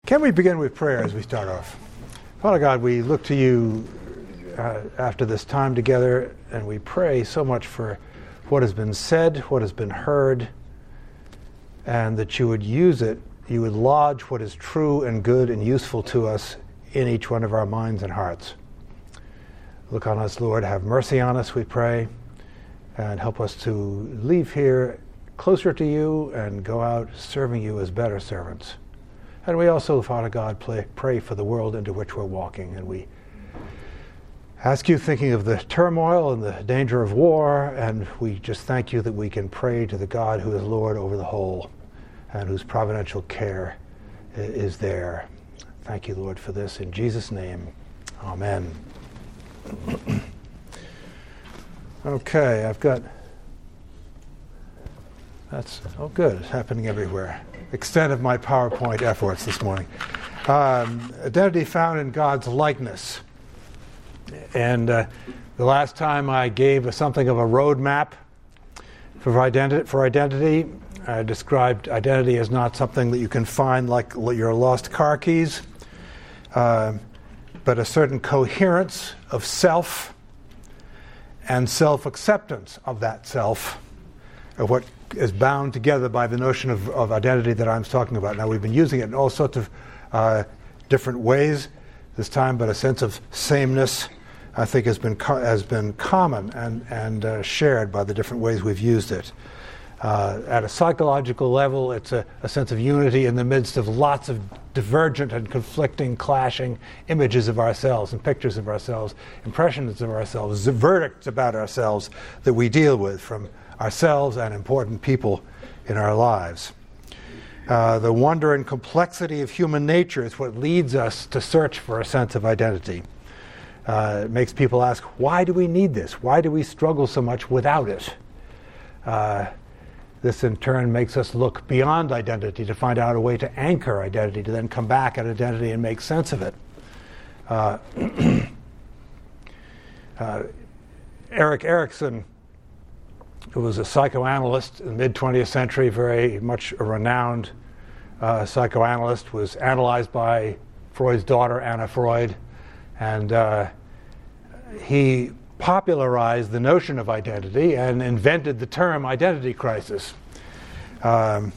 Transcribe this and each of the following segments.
Can we begin with prayer as we start off? Father God, we look to you after this time together, and we pray so much for what has been said, what has been heard, and that you would use it, you would lodge what is true and good and useful to us in each one of our minds and hearts. Look on us, Lord. Have mercy on us, we pray, and help us to leave here closer to you and go out serving you as better servants. And we also, Father God, pray for the world into which we're walking. And we ask you, thinking of the turmoil and the danger of war, and we just thank you that we can pray to the God who is Lord over the whole and whose providential care is there. Thank you, Lord, for this. In Jesus' name, amen. Okay, I've got... good. It's happening everywhere. Extent of my PowerPoint efforts this morning. Identity found in God's likeness. And the last time I gave something of a roadmap for identity, I described identity as not something that you can find like your lost car keys, but a certain coherence of self and self-acceptance of that self, of what is bound together by the notion of identity that I'm talking about. Now, we've been using it in all sorts of different ways this time, but a sense of sameness, I think, has been common and shared by the different ways we've used it. At a psychological level, it's a sense of unity in the midst of lots of divergent and conflicting, clashing images of ourselves and pictures of ourselves, impressions of ourselves, verdicts about ourselves that we deal with from ourselves and important people in our lives. The wonder and complexity of human nature is what leads us to search for a sense of identity. It makes people ask, why do we need this? Why do we struggle so much without it? This in turn makes us look beyond identity to find out a way to anchor identity, to then come back at identity and make sense of it. Erik Erikson, who was a psychoanalyst in the mid-20th century, very much a renowned psychoanalyst, was analyzed by Freud's daughter, Anna Freud, and he popularized the notion of identity and invented the term identity crisis. And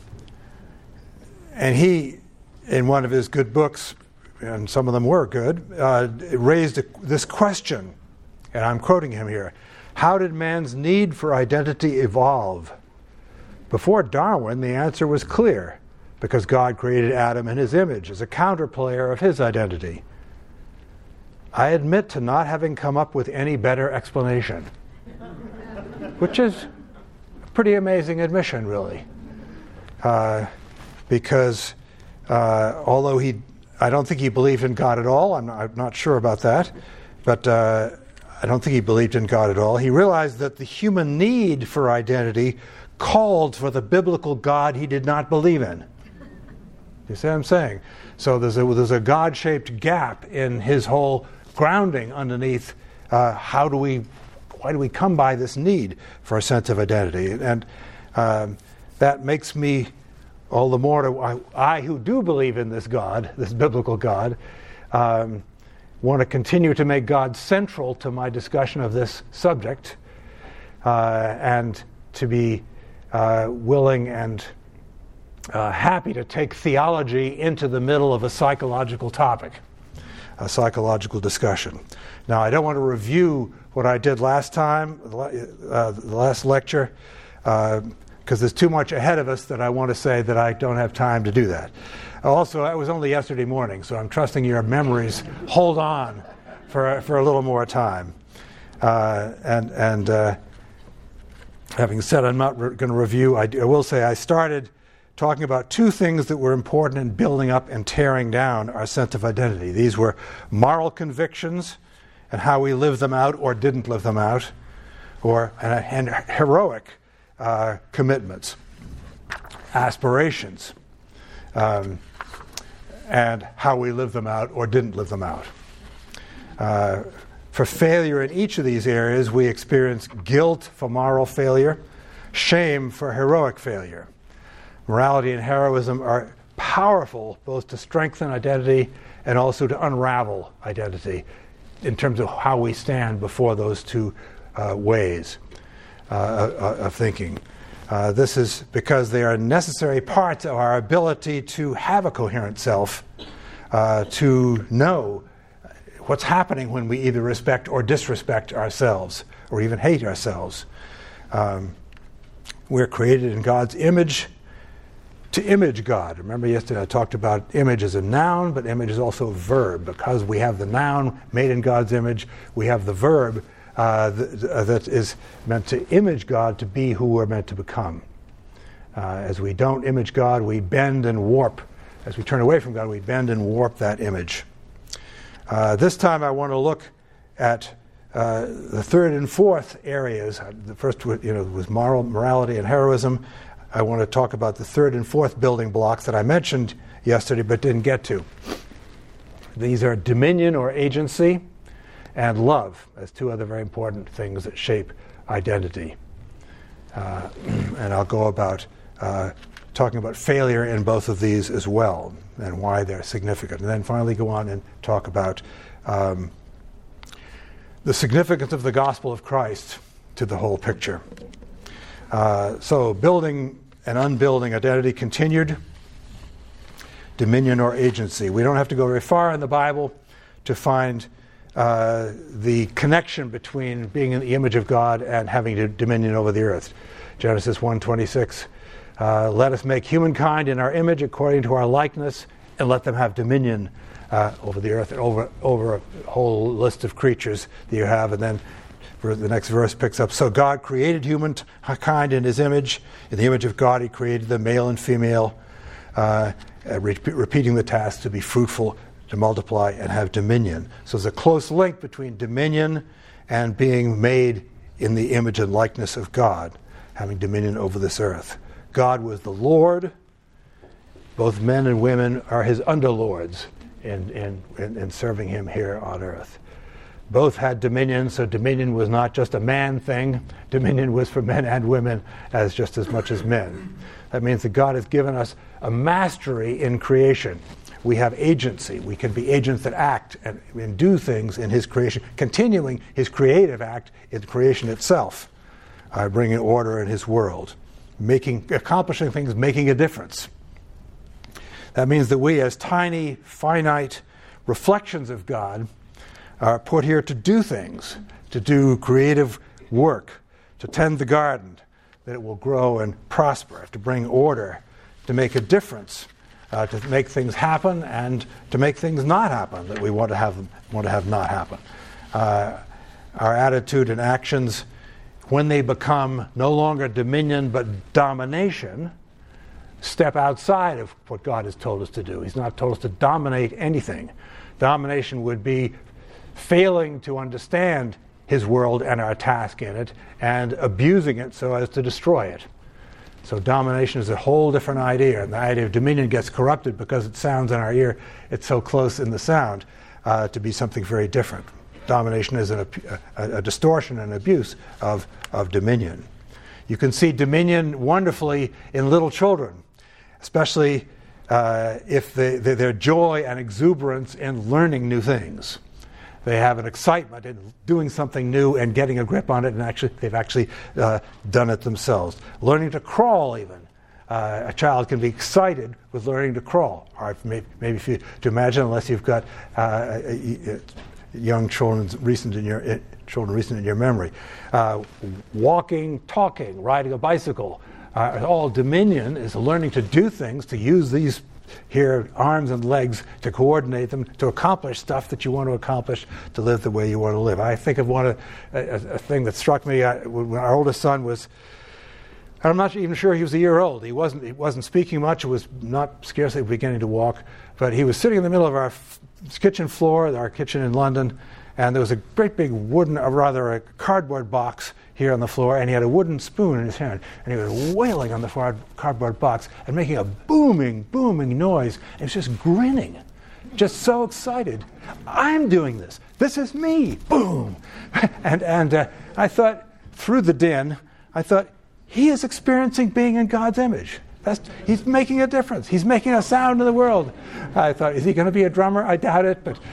he, in one of his good books, and some of them were good, raised this question, and I'm quoting him here: how did man's need for identity evolve? Before Darwin, the answer was clear, because God created Adam in his image as a counterplayer of his identity. I admit to not having come up with any better explanation, which is a pretty amazing admission, really. Because although I don't think he believed in God at all, I'm not sure about that, but I don't think he believed in God at all. He realized that the human need for identity called for the biblical God he did not believe in. You see what I'm saying? So there's a God-shaped gap in his whole grounding underneath why do we come by this need for a sense of identity? And that makes me all the more, I who do believe in this God, this biblical God, want to continue to make God central to my discussion of this subject, and to be willing and happy to take theology into the middle of a psychological topic, a psychological discussion. Now, I don't want to review what I did last time, the last lecture, because there's too much ahead of us that I want to say that I don't have time to do that. Also, it was only yesterday morning, so I'm trusting your memories hold on for a little more time. And having said I'm not going to review, I will say I started talking about two things that were important in building up and tearing down our sense of identity. These were moral convictions and how we lived them out or didn't live them out, and heroic commitments, aspirations, and how we lived them out or didn't live them out. For failure in each of these areas, we experience guilt for moral failure, shame for heroic failure. Morality and heroism are powerful both to strengthen identity and also to unravel identity in terms of how we stand before those two ways of thinking. This is because they are necessary parts of our ability to have a coherent self, to know what's happening when we either respect or disrespect ourselves, or even hate ourselves. We're created in God's image to image God. Remember yesterday I talked about image as a noun, but image is also a verb. Because we have the noun made in God's image, we have the verb that is meant to image God to be who we're meant to become. As we don't image God, we bend and warp. As we turn away from God, we bend and warp that image. This time I want to look at the third and fourth areas. The first was morality and heroism. I want to talk about the third and fourth building blocks that I mentioned yesterday but didn't get to. These are dominion or agency and love as two other very important things that shape identity. And I'll go about talking about failure in both of these as well and why they're significant. And then finally go on and talk about the significance of the gospel of Christ to the whole picture. So building and unbuilding identity continued. Dominion or agency. We don't have to go very far in the Bible to find the connection between being in the image of God and having dominion over the earth. Genesis 1:26. Let us make humankind in our image according to our likeness, and let them have dominion over the earth and over a whole list of creatures that you have. And then the next verse picks up, so God created humankind in his image. In the image of God he created them, male and female, repeating the task to be fruitful, to multiply, and have dominion. So there's a close link between dominion and being made in the image and likeness of God, having dominion over this earth. God was the Lord. Both men and women are his underlords in serving him here on earth. Both had dominion, so dominion was not just a man thing. Dominion was for men and women as just as much as men. That means that God has given us a mastery in creation. We have agency. We can be agents that act and do things in his creation, continuing his creative act in creation itself, bringing order in his world, accomplishing things, making a difference. That means that we, as tiny, finite reflections of God, are put here to do things, to do creative work, to tend the garden, that it will grow and prosper, to bring order, to make a difference, to make things happen and to make things not happen that we want to have not happen. Our attitude and actions, when they become no longer dominion but domination, step outside of what God has told us to do. He's not told us to dominate anything. Domination would be failing to understand his world and our task in it and abusing it so as to destroy it. So domination is a whole different idea, and the idea of dominion gets corrupted because it sounds in our ear, it's so close in the sound, to be something very different. Domination is a distortion and abuse of dominion. You can see dominion wonderfully in little children, especially if their joy and exuberance in learning new things. They have an excitement in doing something new and getting a grip on it, and they've actually done it themselves. Learning to crawl, even. A child can be excited with learning to crawl. Hard for maybe for you to imagine, unless you've got young children recent in your memory. Walking, talking, riding a bicycle. All dominion is learning to do things, to use these here arms and legs to coordinate them, to accomplish stuff that you want to accomplish, to live the way you want to live. I think of a thing that struck me when our oldest son was, I'm not even sure he was a year old. He wasn't speaking much. It was not scarcely beginning to walk, but he was sitting in the middle of our kitchen floor, our kitchen in London, and there was a great big a cardboard box here on the floor, and he had a wooden spoon in his hand, and he was wailing on the cardboard box and making a booming noise, and he was just grinning, just so excited. I'm doing this. This is me. Boom. And I thought, through the din, he is experiencing being in God's image. He's making a difference. He's making a sound in the world. I thought, is he going to be a drummer? I doubt it, but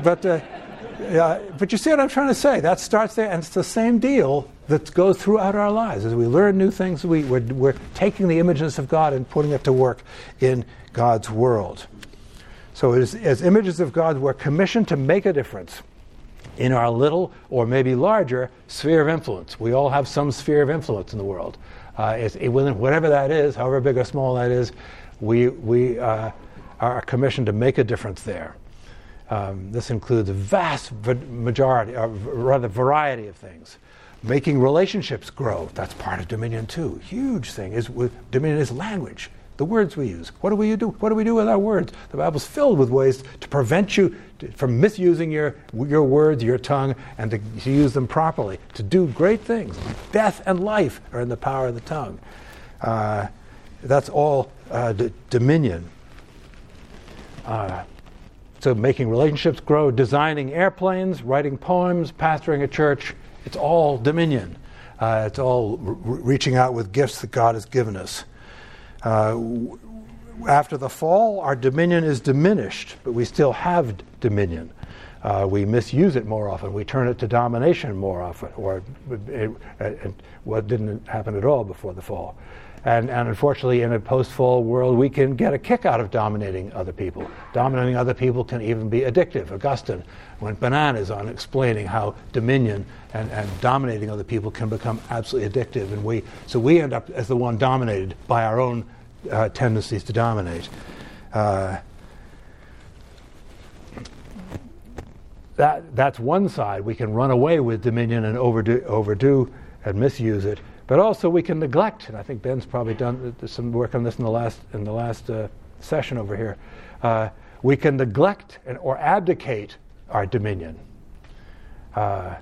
you see what I'm trying to say? That starts there, and it's the same deal that goes throughout our lives. As we learn new things, we're taking the images of God and putting it to work in God's world. So as images of God, we're commissioned to make a difference in our little or maybe larger sphere of influence. We all have some sphere of influence in the world. Whatever that is, however big or small that is, we are commissioned to make a difference there. This includes a vast variety of things. Making relationships grow, that's part of dominion too. Huge thing dominion is language, the words we use. What do we do? What do we do with our words? The Bible's filled with ways to prevent you from misusing your words, your tongue, and to use them properly, to do great things. Death and life are in the power of the tongue. That's all dominion. So making relationships grow, designing airplanes, writing poems, pastoring a church, it's all dominion. It's all reaching out with gifts that God has given us. After the fall, our dominion is diminished, but we still have dominion. We misuse it more often. We turn it to domination more often, what didn't happen at all before the fall. And unfortunately, in a post-fall world, we can get a kick out of dominating other people. Dominating other people can even be addictive. Augustine went bananas on explaining how dominion and dominating other people can become absolutely addictive. And we end up as the one dominated by our own tendencies to dominate. That's one side. We can run away with dominion and overdo and misuse it. But also we can neglect, and I think Ben's probably done some work on this in the last session over here. We can neglect or abdicate our dominion, to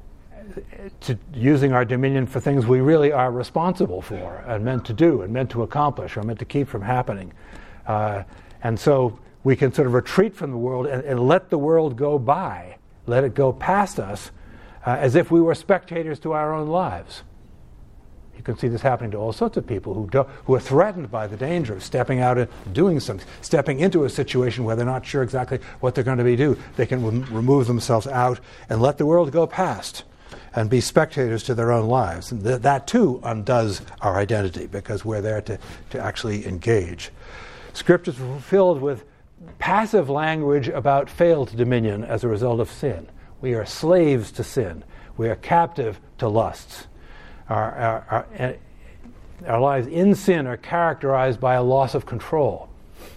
using our dominion for things we really are responsible for and meant to do and meant to accomplish or meant to keep from happening. And so we can sort of retreat from the world and let the world go by, let it go past us, as if we were spectators to our own lives. You can see this happening to all sorts of people who are threatened by the danger of stepping out and doing something, stepping into a situation where they're not sure exactly what they're going to do. They can remove themselves out and let the world go past and be spectators to their own lives. And that too undoes our identity because we're there to actually engage. Scriptures are filled with passive language about failed dominion as a result of sin. We are slaves to sin. We are captive to lusts. Our lives in sin are characterized by a loss of control.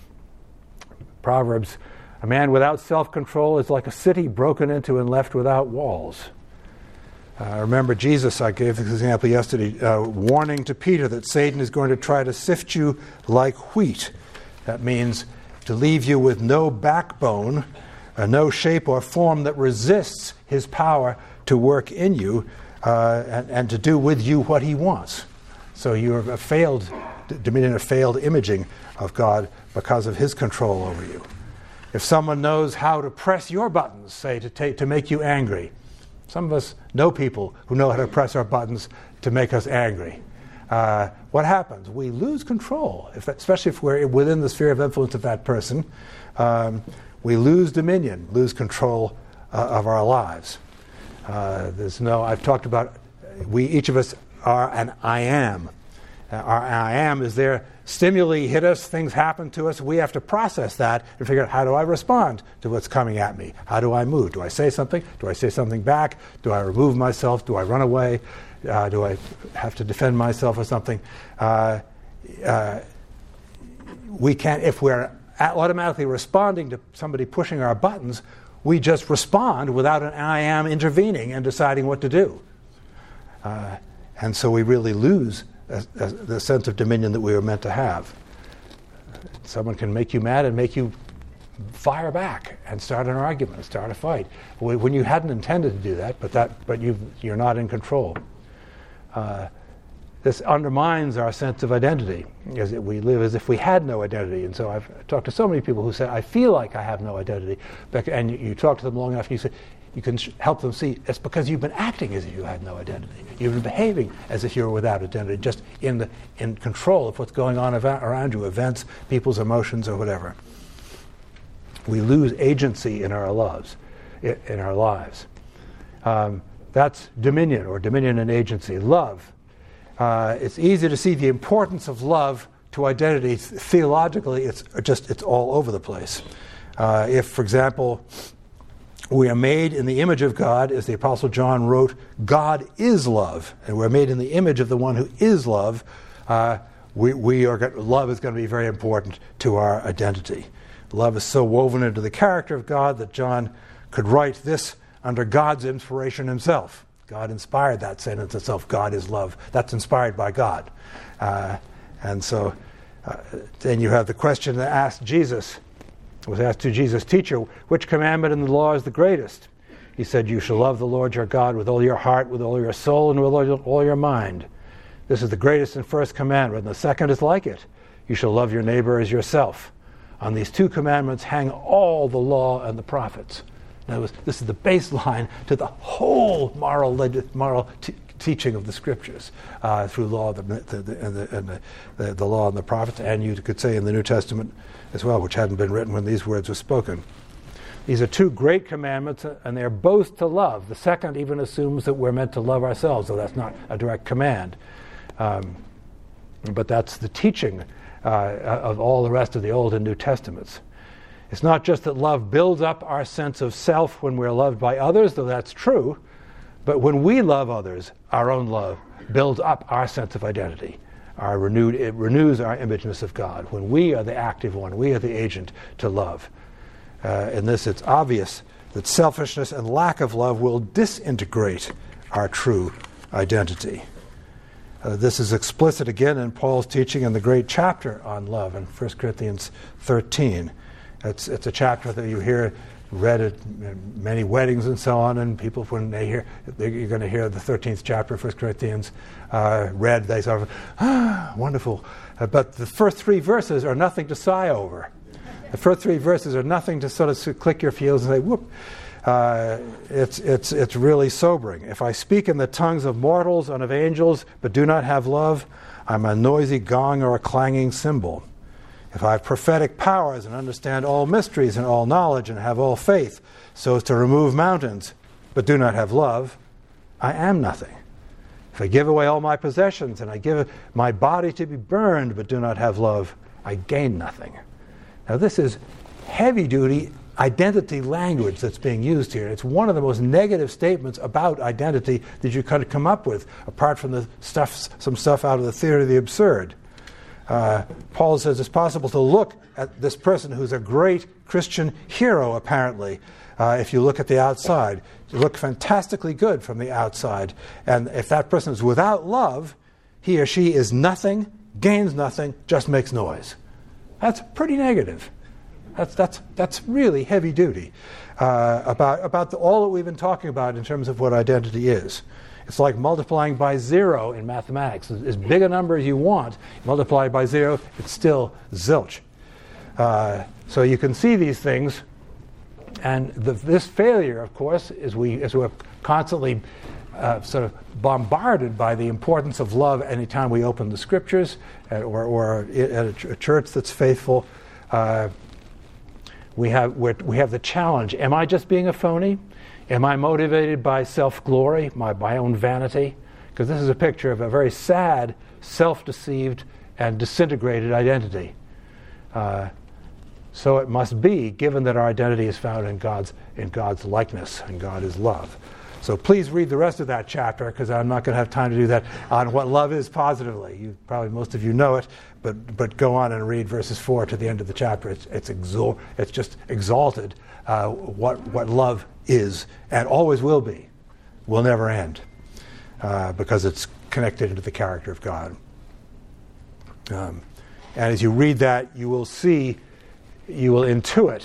Proverbs, a man without self-control is like a city broken into and left without walls. Remember Jesus, I gave this example yesterday, warning to Peter that Satan is going to try to sift you like wheat. That means to leave you with no backbone, no shape or form that resists his power to work in you, and to do with you what he wants. So you're a failed dominion, a failed imaging of God because of his control over you. If someone knows how to press your buttons, say, to make you angry, some of us know people who know how to press our buttons to make us angry. What happens? We lose control, especially if we're within the sphere of influence of that person. We lose dominion, lose control of our lives. I've talked about, each of us are an I am. Our I am is there. Stimuli hit us, things happen to us. We have to process that and figure out, how do I respond to what's coming at me? How do I move? Do I say something? Do I say something back? Do I remove myself? Do I run away? Do I have to defend myself or something? We can't, if we're automatically responding to somebody pushing our buttons, we just respond without an I am intervening and deciding what to do. And so we really lose the sense of dominion that we were meant to have. Someone can make you mad and make you fire back and start an argument, start a fight, when you hadn't intended to do that, but you're not in control. this undermines our sense of identity, as we live as if we had no identity. And so I've talked to so many people who say, I feel like I have no identity. And you talk to them long enough, and you say, you can help them see it's because you've been acting as if you had no identity. You've been behaving as if you were without identity, just in control of what's going on around you, events, people's emotions, or whatever. We lose agency in our lives. That's dominion, or dominion and agency. Love. It's easy to see the importance of love to identity. Theologically, it's all over the place. If, for example, we are made in the image of God, as the Apostle John wrote, God is love, and we're made in the image of the one who is love. Love is going to be very important to our identity. Love is so woven into the character of God that John could write this under God's inspiration himself. God inspired that sentence itself. God is love. That's inspired by God. And so then you have the question that was asked to Jesus, Teacher, which commandment in the law is the greatest? He said, you shall love the Lord your God with all your heart, with all your soul, and with all your mind. This is the greatest and first commandment, and the second is like it. You shall love your neighbor as yourself. On these two commandments hang all the law and the prophets. In other words, this is the baseline to the whole moral teaching of the Scriptures through law the law and the prophets, and you could say in the New Testament as well, which hadn't been written when these words were spoken. These are two great commandments, and they're both to love. The second even assumes that we're meant to love ourselves, so that's not a direct command. But that's the teaching of all the rest of the Old and New Testaments. It's not just that love builds up our sense of self when we're loved by others, though that's true, but when we love others, our own love builds up our sense of identity. It renews our imageness of God. When we are the active one, we are the agent to love. In this, it's obvious that selfishness and lack of love will disintegrate our true identity. This is explicit again in Paul's teaching in the great chapter on love in 1 Corinthians 13. It's a chapter that you hear read at many weddings and so on, and people, when you're going to hear the 13th chapter of 1 Corinthians read, they sort of, wonderful. But the first three verses are nothing to sigh over. The first three verses are nothing to sort of click your heels and say, whoop. It's really sobering. If I speak in the tongues of mortals and of angels, but do not have love, I'm a noisy gong or a clanging cymbal. If I have prophetic powers and understand all mysteries and all knowledge and have all faith, so as to remove mountains, but do not have love, I am nothing. If I give away all my possessions and I give my body to be burned, but do not have love, I gain nothing. Now this is heavy-duty identity language that's being used here. It's one of the most negative statements about identity that you could come up with, apart from some stuff out of the theory of the absurd. Paul says it's possible to look at this person who's a great Christian hero, apparently, if you look at the outside. You look fantastically good from the outside. And if that person is without love, he or she is nothing, gains nothing, just makes noise. That's pretty negative. That's really heavy duty about all that we've been talking about in terms of what identity is. It's like multiplying by zero in mathematics. As big a number as you want, multiply by zero, it's still zilch. So you can see these things, and this failure, of course, as we're constantly sort of bombarded by the importance of love anytime we open the Scriptures or at a church that's faithful. We have the challenge: am I just being a phony? Am I motivated by self-glory, my own vanity? Because this is a picture of a very sad, self-deceived, and disintegrated identity. So it must be, given that our identity is found in God's likeness, and God is love. So please read the rest of that chapter, because I'm not going to have time to do that, on what love is positively. Most of you know it, but go on and read verses 4 to the end of the chapter. It's just exalted what love is and always will be, will never end, because it's connected into the character of God. And as you read that, you will intuit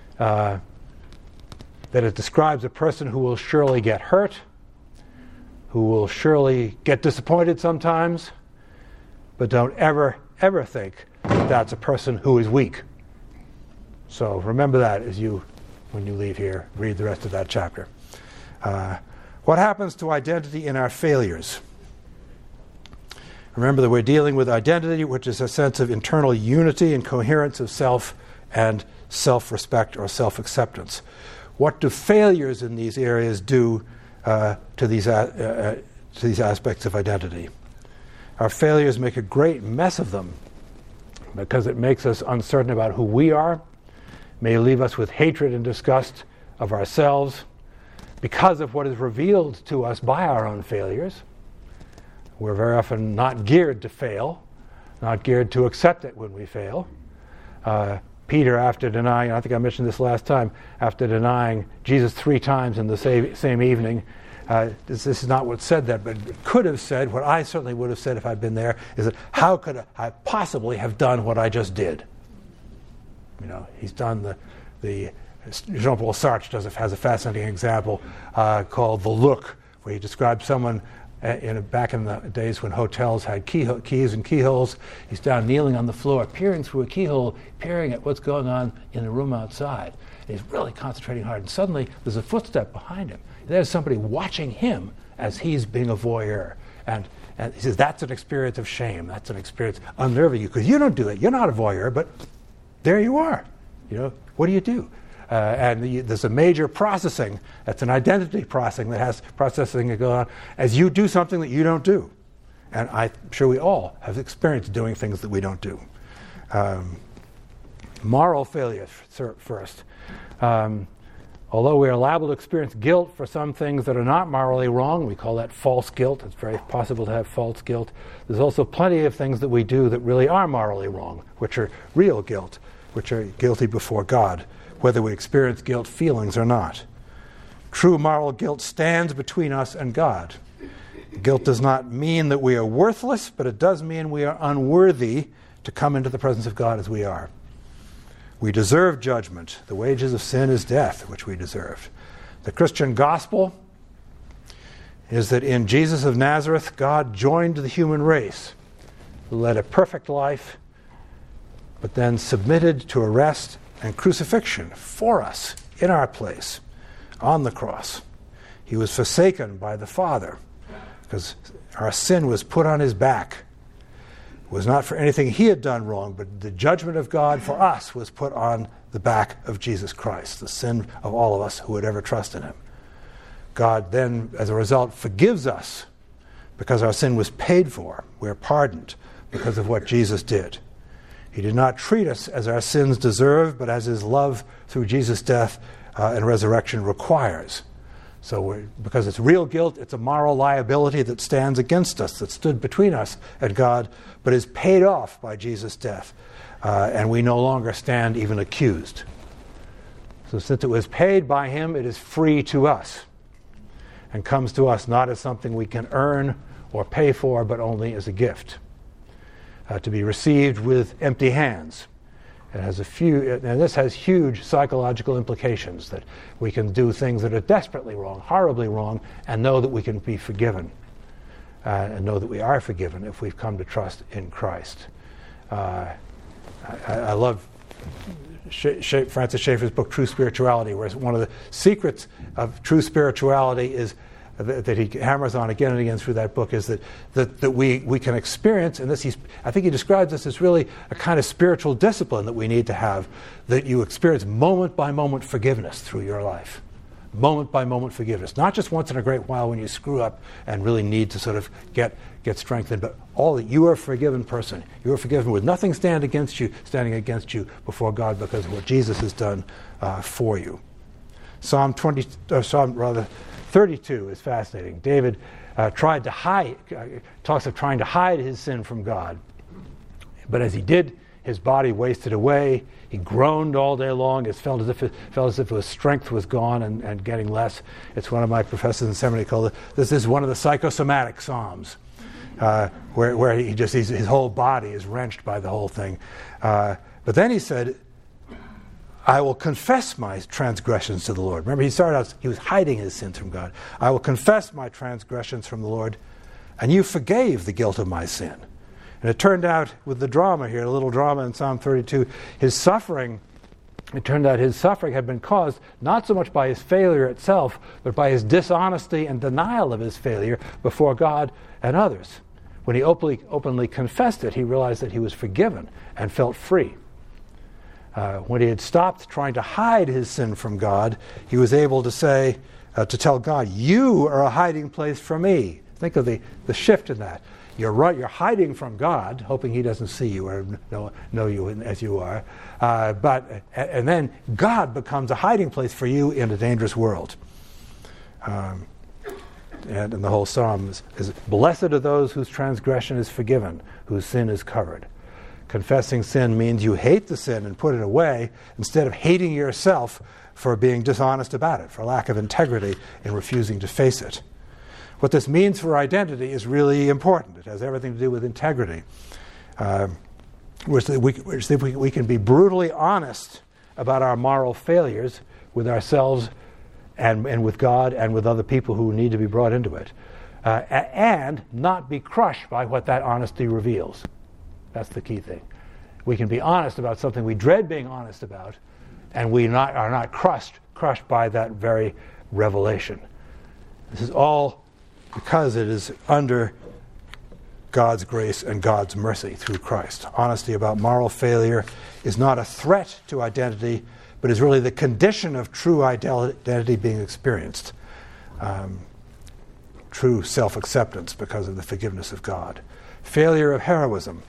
that it describes a person who will surely get hurt, who will surely get disappointed sometimes, but don't ever think that that's a person who is weak. So remember that when you leave here, read the rest of that chapter. What happens to identity in our failures? Remember that we're dealing with identity, which is a sense of internal unity and coherence of self and self-respect or self-acceptance. What do failures in these areas do to these aspects of identity? Our failures make a great mess of them because it makes us uncertain about who we are, may leave us with hatred and disgust of ourselves because of what is revealed to us by our own failures. We're very often not geared to fail, not geared to accept it when we fail. Peter, after denying, I think I mentioned this last time, after denying Jesus 3 times in the same evening, this is not what said that, but it could have said, what I certainly would have said if I'd been there, is that how could I possibly have done what I just did? He's done the Jean-Paul Sartre has a fascinating example called The Look, where he describes someone back in the days when hotels had keys and keyholes. He's down kneeling on the floor, peering through a keyhole, peering at what's going on in the room outside. And he's really concentrating hard, and suddenly there's a footstep behind him. There's somebody watching him as he's being a voyeur. And he says, that's an experience of shame. That's an experience unnerving you, because you don't do it. You're not a voyeur, but there you are. What do you do? There's a major processing. That's an identity processing that has processing that goes on as you do something that you don't do. And I'm sure we all have experienced doing things that we don't do. Moral failures first. Although we are liable to experience guilt for some things that are not morally wrong, we call that false guilt. It's very possible to have false guilt. There's also plenty of things that we do that really are morally wrong, which are real guilt, which are guilty before God, whether we experience guilt feelings or not. True moral guilt stands between us and God. Guilt does not mean that we are worthless, but it does mean we are unworthy to come into the presence of God as we are. We deserve judgment. The wages of sin is death, which we deserve. The Christian gospel is that in Jesus of Nazareth, God joined the human race, who led a perfect life, but then submitted to arrest and crucifixion for us in our place on the cross. He was forsaken by the Father because our sin was put on his back. It was not for anything he had done wrong, but the judgment of God for us was put on the back of Jesus Christ, the sin of all of us who would ever trust in him. God then, as a result, forgives us because our sin was paid for. We're pardoned because of what Jesus did. He did not treat us as our sins deserve, but as his love through Jesus' death and resurrection requires. So because it's real guilt, it's a moral liability that stands against us, that stood between us and God, but is paid off by Jesus' death. And we no longer stand even accused. So since it was paid by him, it is free to us and comes to us not as something we can earn or pay for, but only as a gift, to be received with empty hands. It has and this has huge psychological implications, that we can do things that are desperately wrong, horribly wrong, and know that we can be forgiven, and know that we are forgiven if we've come to trust in Christ. I love Francis Schaeffer's book, True Spirituality, where one of the secrets of true spirituality is that he hammers on again and again through that book is that we can experience, and I think he describes this as really a kind of spiritual discipline that we need to have, that you experience moment by moment forgiveness through your life. Moment by moment forgiveness. Not just once in a great while when you screw up and really need to sort of get strengthened, but all that you are a forgiven person. You are forgiven with nothing standing against you before God because of what Jesus has done for you. Psalm 32 is fascinating. David talks of trying to hide his sin from God. But as he did, his body wasted away. He groaned all day long. It felt as if his strength was gone and getting less. It's one of my professors in seminary called it, this is one of the psychosomatic psalms, where his whole body is wrenched by the whole thing. But then he said, I will confess my transgressions to the Lord. Remember, he started out, he was hiding his sins from God. I will confess my transgressions from the Lord, and you forgave the guilt of my sin. And it turned out, with the drama here, a little drama in Psalm 32, it turned out his suffering had been caused not so much by his failure itself, but by his dishonesty and denial of his failure before God and others. When he openly confessed it, he realized that he was forgiven and felt free. When he had stopped trying to hide his sin from God, he was able to say, to tell God, you are a hiding place for me. Think of the shift in that. You're hiding from God, hoping he doesn't see you or know you as you are. And then God becomes a hiding place for you in a dangerous world. And the whole psalm is blessed are those whose transgression is forgiven, whose sin is covered. Confessing sin means you hate the sin and put it away instead of hating yourself for being dishonest about it, for lack of integrity in refusing to face it. What this means for identity is really important. It has everything to do with integrity. We can be brutally honest about our moral failures with ourselves and with God and with other people who need to be brought into it, and not be crushed by what that honesty reveals. That's the key thing. We can be honest about something we dread being honest about, and we are not crushed by that very revelation. This is all because it is under God's grace and God's mercy through Christ. Honesty about moral failure is not a threat to identity, but is really the condition of true identity being experienced. True self-acceptance because of the forgiveness of God. Failure of heroism.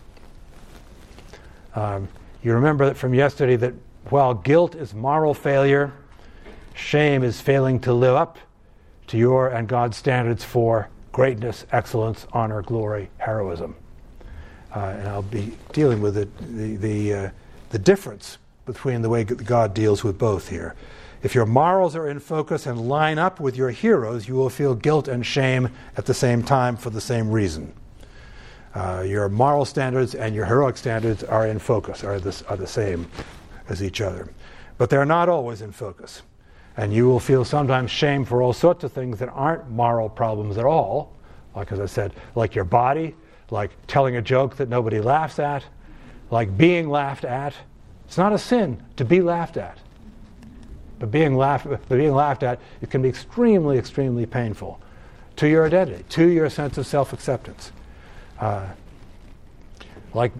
You remember that from yesterday that while guilt is moral failure, shame is failing to live up to your and God's standards for greatness, excellence, honor, glory, heroism. And I'll be dealing with the difference between the way God deals with both here. If your morals are in focus and line up with your heroes, you will feel guilt and shame at the same time for the same reason. Your moral standards and your heroic standards are in focus, are the same as each other. But they're not always in focus. And you will feel sometimes shame for all sorts of things that aren't moral problems at all. Like, as I said, like your body, like telling a joke that nobody laughs at, like being laughed at. It's not a sin to be laughed at. But being laughed at, it can be extremely, extremely painful to your identity, to your sense of self-acceptance. Like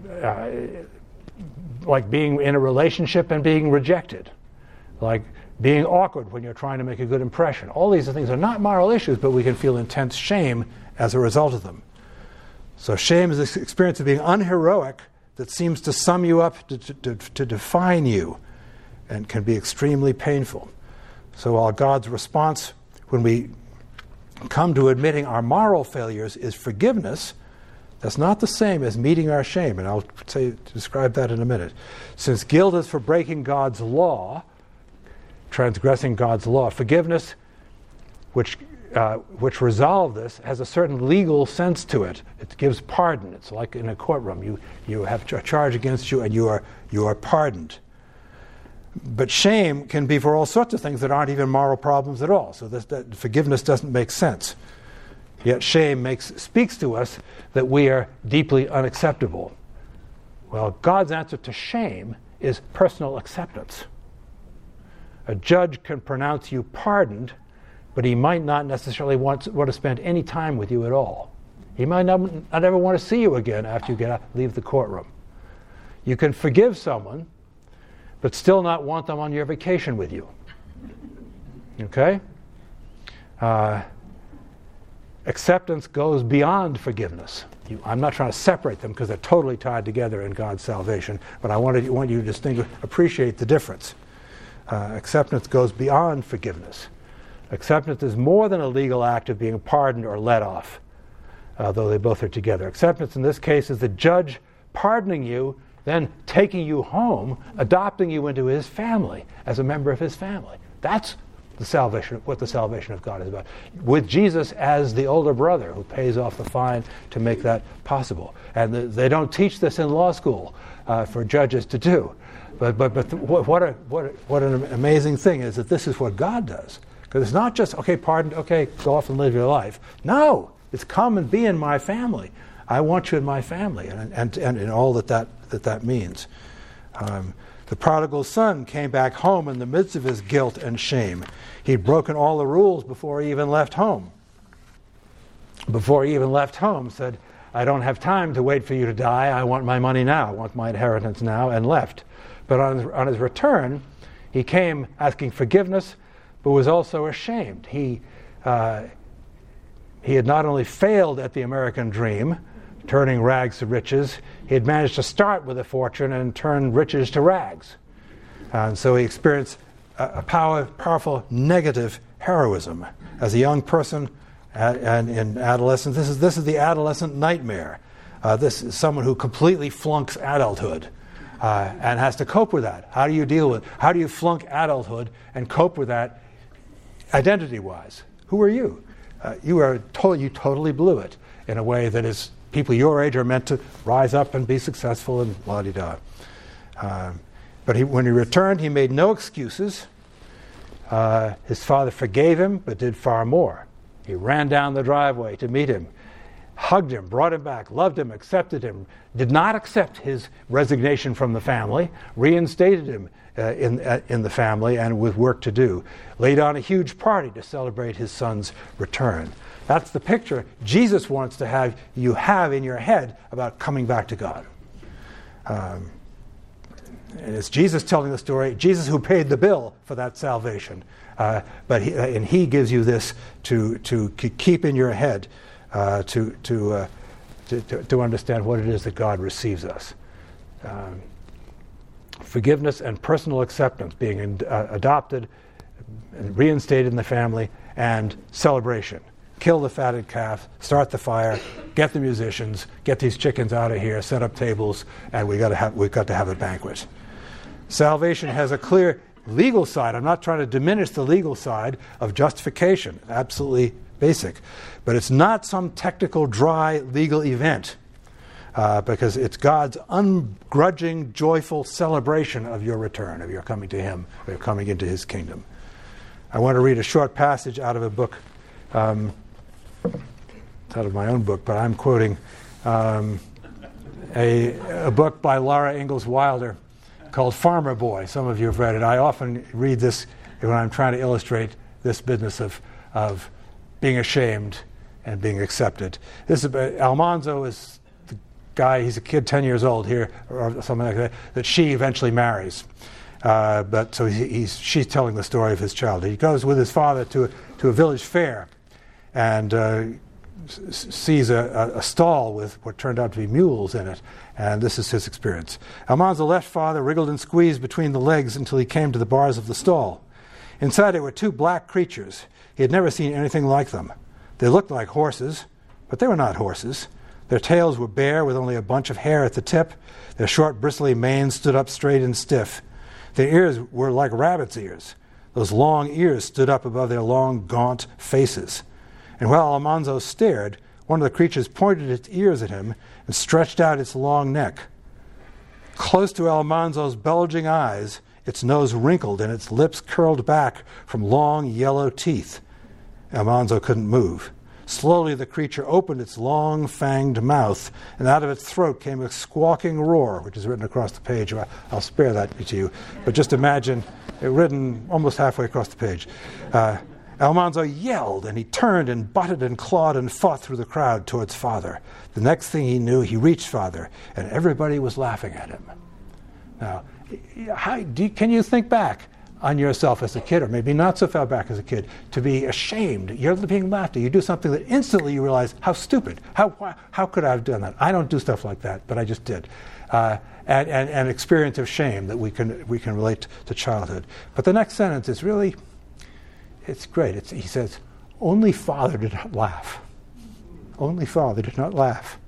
being in a relationship and being rejected. Like being awkward when you're trying to make a good impression. All these things are not moral issues, but we can feel intense shame as a result of them. So shame is this experience of being unheroic that seems to sum you up, to define you, and can be extremely painful. So while God's response when we come to admitting our moral failures is forgiveness, that's not the same as meeting our shame, and I'll describe that in a minute. Since guilt is for breaking God's law, transgressing God's law, forgiveness, which resolve this, has a certain legal sense to it. It gives pardon. It's like in a courtroom. You have a charge against you, and you are pardoned. But shame can be for all sorts of things that aren't even moral problems at all. So that forgiveness doesn't make sense. Yet shame speaks to us that we are deeply unacceptable. Well, God's answer to shame is personal acceptance. A judge can pronounce you pardoned, but he might not necessarily want to spend any time with you at all. He might not ever want to see you again after you leave the courtroom. You can forgive someone, but still not want them on your vacation with you. Okay? Acceptance goes beyond forgiveness. I'm not trying to separate them because they're totally tied together in God's salvation, but I want you to appreciate the difference. Acceptance goes beyond forgiveness. Acceptance is more than a legal act of being pardoned or let off, though they both are together. Acceptance in this case is the judge pardoning you, then taking you home, adopting you into his family as a member of his family. That's what the salvation of God is about. With Jesus as the older brother who pays off the fine to make that possible. And they don't teach this in law school for judges to do. what an amazing thing is that this is what God does. Because it's not just, okay, pardon, okay, go off and live your life. No, it's come and be in my family. I want you in my family, and in all that means. The prodigal son came back home in the midst of his guilt and shame. He'd broken all the rules before he even left home. Before he even left home, said, I don't have time to wait for you to die. I want my money now. I want my inheritance now, and left. But on his return, he came asking forgiveness, but was also ashamed. He had not only failed at the American dream, turning rags to riches, he had managed to start with a fortune and turn riches to rags. And so he experienced a powerful negative heroism as a young person and in adolescence. This is the adolescent nightmare. This is someone who completely flunks adulthood and has to cope with that. How do you deal with it? How do you flunk adulthood and cope with that identity-wise? Who are you? You totally blew it in a way that is people your age are meant to rise up and be successful and la-di-da. But when he returned, he made no excuses. His father forgave him, but did far more. He ran down the driveway to meet him, hugged him, brought him back, loved him, accepted him, did not accept his resignation from the family, reinstated him in the family and with work to do, laid on a huge party to celebrate his son's return. That's the picture Jesus wants to have you have in your head about coming back to God. And it's Jesus telling the story, Jesus who paid the bill for that salvation. But he gives you this to keep in your head, to understand what it is that God receives us. Forgiveness and personal acceptance, being adopted, and reinstated in the family, and celebration. Kill the fatted calf, start the fire, get the musicians, get these chickens out of here, set up tables, and we've got to have a banquet. Salvation has a clear legal side. I'm not trying to diminish the legal side of justification. Absolutely basic. But it's not some technical, dry legal event, because it's God's ungrudging, joyful celebration of your return, of your coming to Him, of your coming into His kingdom. I want to read a short passage out of a book. It's out of my own book, but I'm quoting a book by Laura Ingalls Wilder called Farmer Boy. Some of you have read it. I often read this when I'm trying to illustrate this business of being ashamed and being accepted. This is Almanzo is the guy. He's a kid, 10 years old here, or something like that she eventually marries. But so she's telling the story of his childhood. He goes with his father to a village fair, and sees a stall with what turned out to be mules in it, and this is his experience. Almanzo left father, wriggled and squeezed between the legs until he came to the bars of the stall. Inside there were two black creatures. He had never seen anything like them. They looked like horses, but they were not horses. Their tails were bare with only a bunch of hair at the tip. Their short bristly manes stood up straight and stiff. Their ears were like rabbits' ears. Those long ears stood up above their long, gaunt faces. And while Almanzo stared, one of the creatures pointed its ears at him and stretched out its long neck. Close to Almanzo's bulging eyes, its nose wrinkled and its lips curled back from long yellow teeth. Almanzo couldn't move. Slowly the creature opened its long fanged mouth, and out of its throat came a squawking roar, which is written across the page. I'll spare that to you. But just imagine it written almost halfway across the page. Almanzo yelled, and he turned and butted and clawed and fought through the crowd towards father. The next thing he knew, he reached father, and everybody was laughing at him. Now, can you think back on yourself as a kid, or maybe not so far back as a kid, to be ashamed? You're being laughed at. You do something that instantly you realize, how stupid. How could I have done that? I don't do stuff like that, but I just did. And experience of shame that we can relate to childhood. But the next sentence is really... it's great. He says, only father did not laugh. Only father did not laugh.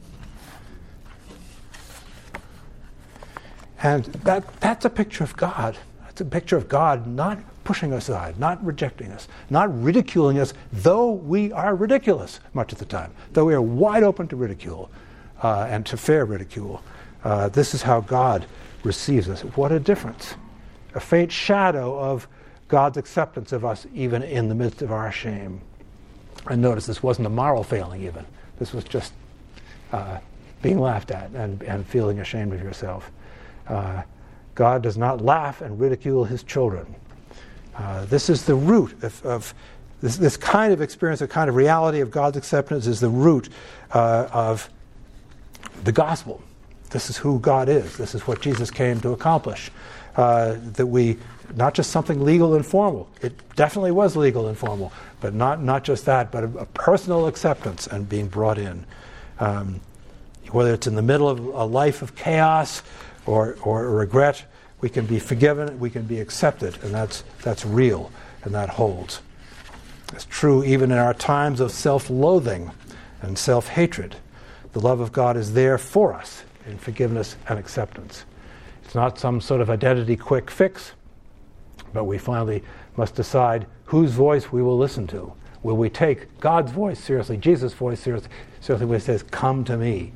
And that's a picture of God. That's a picture of God not pushing us aside, not rejecting us, not ridiculing us, though we are ridiculous much of the time, though we are wide open to ridicule and to fair ridicule. This is how God receives us. What a difference. A faint shadow of God's acceptance of us even in the midst of our shame. And notice this wasn't a moral failing even. This was just being laughed at and feeling ashamed of yourself. God does not laugh and ridicule his children. This is the root of this kind of experience, a kind of reality of God's acceptance is the root of the gospel. This is who God is. This is what Jesus came to accomplish. That we, not just something legal and formal. It definitely was legal and formal, but not just that, but a personal acceptance and being brought in. Whether it's in the middle of a life of chaos or regret, we can be forgiven, we can be accepted, and that's real, and that holds. It's true even in our times of self-loathing and self-hatred. The love of God is there for us in forgiveness and acceptance. It's not some sort of identity quick fix, but we finally must decide whose voice we will listen to. Will we take God's voice seriously, Jesus' voice seriously when he says, come to me,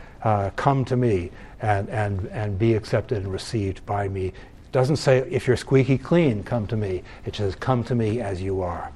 and be accepted and received by me. It doesn't say, if you're squeaky clean, come to me. It says, come to me as you are.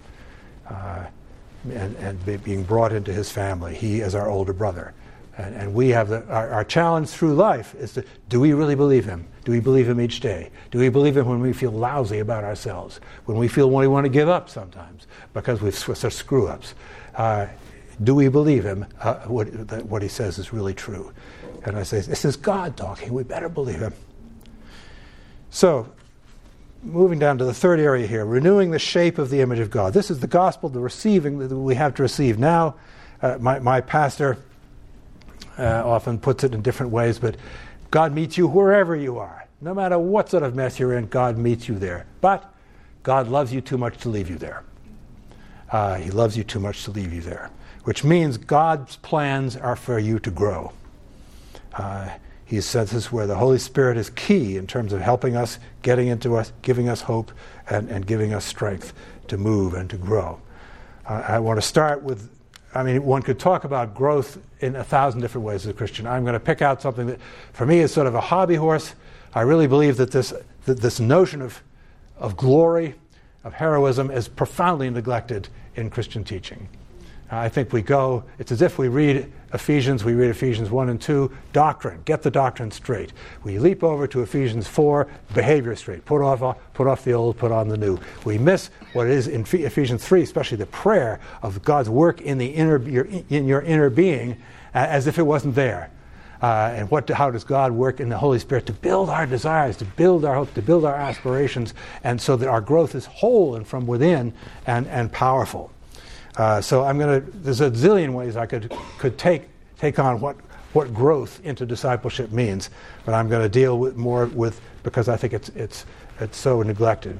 And being brought into his family, he as our older brother. And we have our challenge through life is to, do we really believe him? Do we believe him each day? Do we believe him when we feel lousy about ourselves? When we feel we want to give up sometimes because we've such screw-ups? Do we believe him, what he says is really true? And I say, this is God talking. We better believe him. So, moving down to the third area here, renewing the shape of the image of God. This is the gospel, the receiving that we have to receive now. My pastor often puts it in different ways, but God meets you wherever you are. No matter what sort of mess you're in, God meets you there. But God loves you too much to leave you there. He loves you too much to leave you there, which means God's plans are for you to grow. He says this is where the Holy Spirit is key in terms of helping us, getting into us, giving us hope, and giving us strength to move and to grow. I want to start with, one could talk about growth in 1,000 different ways as a Christian. I'm going to pick out something that, for me, is sort of a hobby horse. I really believe that this notion of glory, of heroism, is profoundly neglected in Christian teaching. I think it's as if we read Ephesians 1 and 2, doctrine, get the doctrine straight. We leap over to Ephesians 4, behavior straight, put off the old, put on the new. We miss what it is in Ephesians 3, especially the prayer of God's work in your inner being, as if it wasn't there. And how does God work in the Holy Spirit to build our desires, to build our hope, to build our aspirations, and so that our growth is whole and from within and powerful. So there's a zillion ways I could take on what growth into discipleship means, but I'm going to deal more with because I think it's so neglected.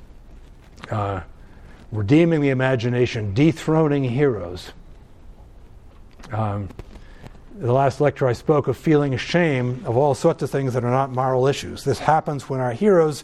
Redeeming the imagination, dethroning heroes. The last lecture I spoke of feeling shame of all sorts of things that are not moral issues. This happens when our heroes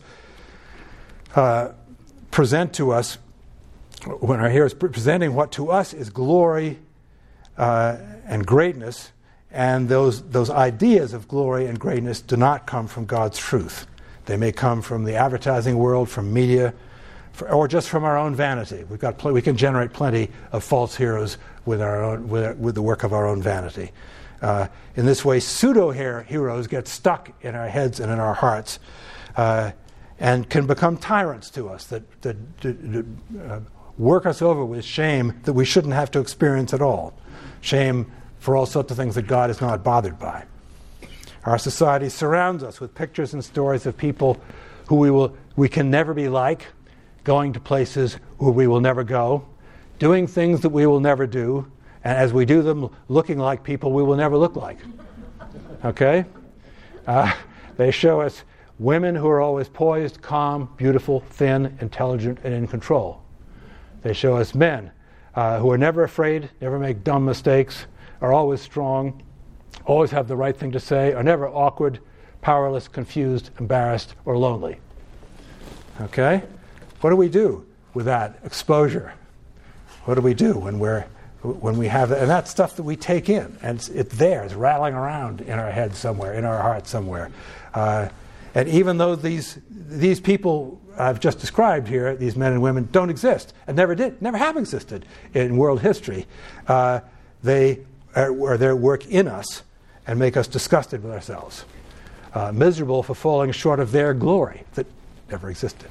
present to us. When our hero is presenting what to us is glory and greatness, and those ideas of glory and greatness do not come from God's truth. They may come from the advertising world, from media, or just from our own vanity. We can generate plenty of false heroes with the work of our own vanity. In this way, pseudo-heroes get stuck in our heads and in our hearts, and can become tyrants to us that work us over with shame that we shouldn't have to experience at all. Shame for all sorts of things that God is not bothered by. Our society surrounds us with pictures and stories of people who we can never be like, going to places where we will never go, doing things that we will never do, and as we do them, looking like people we will never look like. Okay? They show us women who are always poised, calm, beautiful, thin, intelligent, and in control. They show us men who are never afraid, never make dumb mistakes, are always strong, always have the right thing to say, are never awkward, powerless, confused, embarrassed, or lonely. Okay? What do we do with that exposure? What do we do when we have that? And that's stuff that we take in, and it's there, it's rattling around in our head somewhere, in our heart somewhere. And even though these people I've just described here, these men and women, don't exist and never have existed in world history, they work in us and make us disgusted with ourselves, miserable for falling short of their glory that never existed.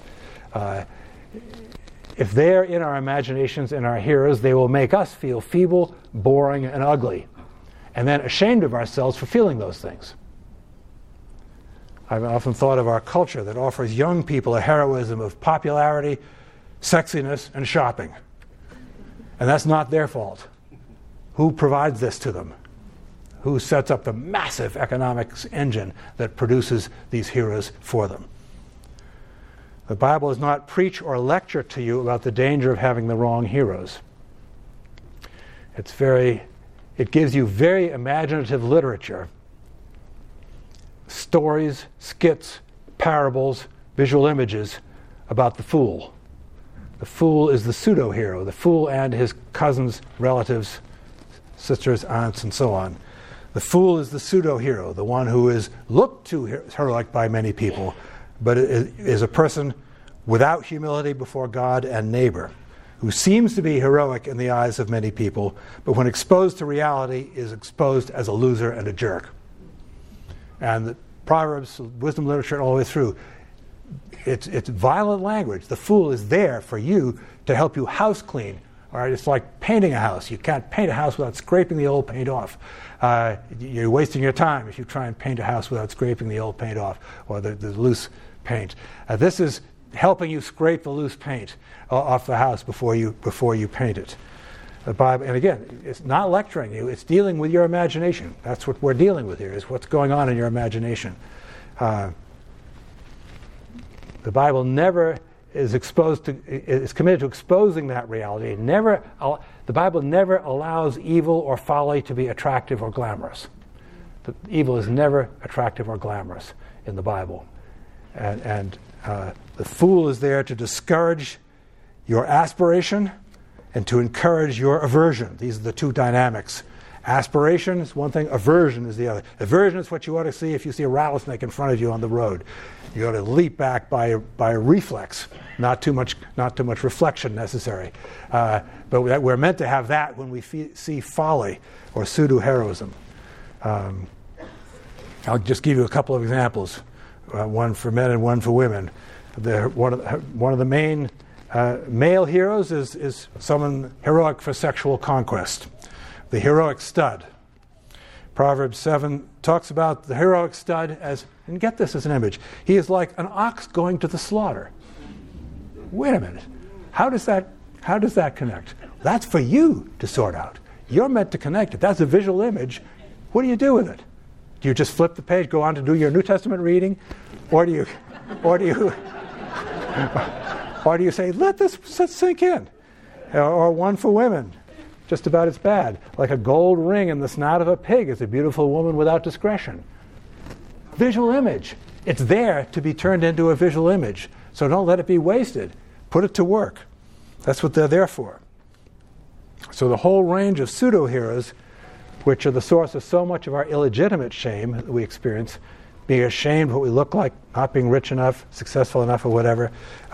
If they're in our imaginations and our heroes, they will make us feel feeble, boring, and ugly, and then ashamed of ourselves for feeling those things. I've often thought of our culture that offers young people a heroism of popularity, sexiness, and shopping. And that's not their fault. Who provides this to them? Who sets up the massive economics engine that produces these heroes for them? The Bible does not preach or lecture to you about the danger of having the wrong heroes. It gives you very imaginative literature, stories, skits, parables, visual images about the fool. The fool is the pseudo-hero, the fool and his cousins, relatives, sisters, aunts, and so on. The fool is the pseudo-hero, the one who is looked to heroic by many people, but is a person without humility before God and neighbor, who seems to be heroic in the eyes of many people, but when exposed to reality is exposed as a loser and a jerk. And the Proverbs, wisdom literature all the way through, it's violent language. The fool is there for you to help you house clean. All right, it's like painting a house. You can't paint a house without scraping the old paint off. You're wasting your time if you try and paint a house without scraping the old paint off or the loose paint. This is helping you scrape the loose paint off the house before you paint it. The Bible, and again, it's not lecturing you; it's dealing with your imagination. That's what we're dealing with here: is what's going on in your imagination. The Bible never is committed to exposing that reality. The Bible never allows evil or folly to be attractive or glamorous. The evil is never attractive or glamorous in the Bible, and the fool is there to discourage your aspiration and to encourage your aversion. These are the two dynamics. Aspiration is one thing, aversion is the other. Aversion is what you ought to see if you see a rattlesnake in front of you on the road. You ought to leap back by a reflex, not too much reflection necessary. But we're meant to have that when we see folly or pseudo-heroism. I'll just give you a couple of examples, one for men and one for women. One of the main male heroes is someone heroic for sexual conquest. The heroic stud. Proverbs 7 talks about the heroic stud as, and get this as an image, he is like an ox going to the slaughter. Wait a minute. How does that connect? That's for you to sort out. You're meant to connect it. That's a visual image. What do you do with it? Do you just flip the page, go on to do your New Testament reading? Or do you say, let this sink in? Or one for women, just about as bad. Like a gold ring in the snout of a pig is a beautiful woman without discretion. Visual image. It's there to be turned into a visual image. So don't let it be wasted. Put it to work. That's what they're there for. So the whole range of pseudo-heroes, which are the source of so much of our illegitimate shame that we experience, being ashamed of what we look like, not being rich enough, successful enough, or whatever,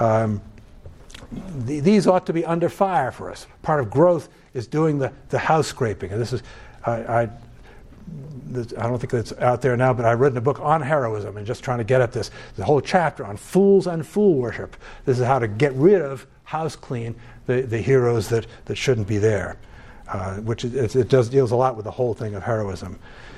these ought to be under fire for us. Part of growth is doing the house scraping. And this is, I don't think that's out there now, but I've written a book on heroism and just trying to get at this. The whole chapter on fools and fool worship. This is how to get rid of, house clean, the heroes that shouldn't be there. Which it deals a lot with the whole thing of heroism.